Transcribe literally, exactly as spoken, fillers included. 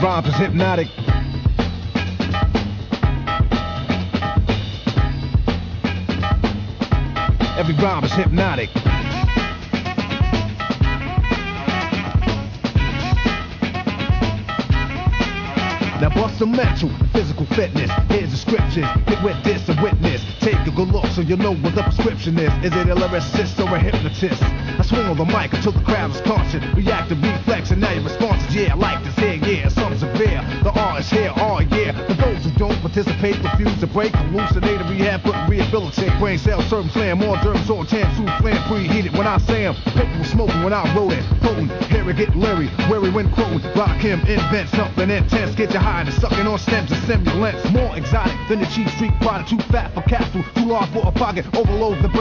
rhyme is hypnotic. Every rhyme is hypnotic. Now bust some mental and physical fitness. Here's the scriptures, get with this and witness. Take a good look so you know what the prescription is. Is it a lyricist or a hypnotist? I swing on the mic until the crowd is conscious. React to reflex and now your response is yeah, I like this here, yeah, some severe. The R is here, oh yeah. For those who don't participate, refuse to break, hallucinate and rehab, but rehabilitate. Brain cells, serve slam, more germs on chance, food flame, preheated when I say 'em. People were smoking when I wrote it. Potent, hear it get leery, weary when quoting. Rock him, invent something intense, get you high and sucking on stems and stimulants. More exotic than the cheap street product, too fat for capsule, too large for a pocket, overload the brain.